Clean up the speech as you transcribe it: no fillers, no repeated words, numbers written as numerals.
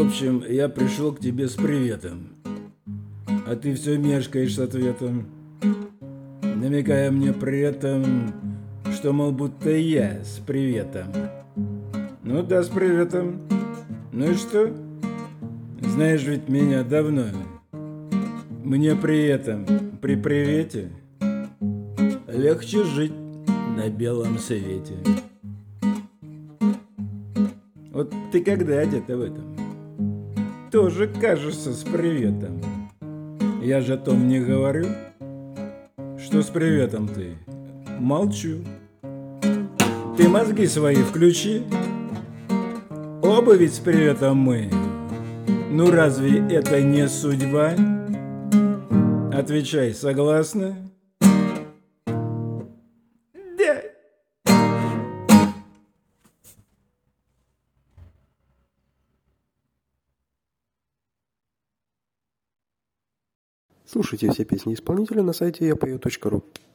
общем, я пришел к тебе с приветом, а ты все мешкаешь с ответом, намекая мне при этом, что, мол, будто я с приветом. Ну да, с приветом. Ну и что? Знаешь ведь меня давно. Мне при этом, при привете, легче жить на белом свете. Вот ты когда одета в этом? Тоже кажется с приветом. Я же о том не говорю, что с приветом ты. Молчу. Ты мозги свои включи. Оба ведь с приветом мы. Ну разве это не судьба? Отвечай, согласна? Да. Слушайте все песни исполнителя на сайте yapою.ru.